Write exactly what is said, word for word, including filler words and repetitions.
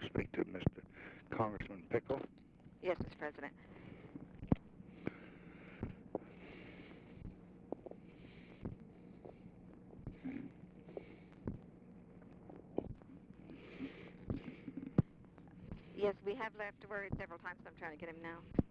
speak to Mister Congressman Pickle? Yes, Mister President. Yes, we have left word several times. I'm trying to get him now.